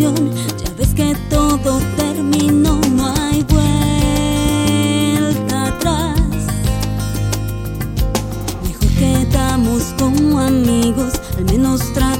ilusión. Ya ves que todo terminó, no hay vuelta atrás. Mejor quedamos como amigos, al menos tratamos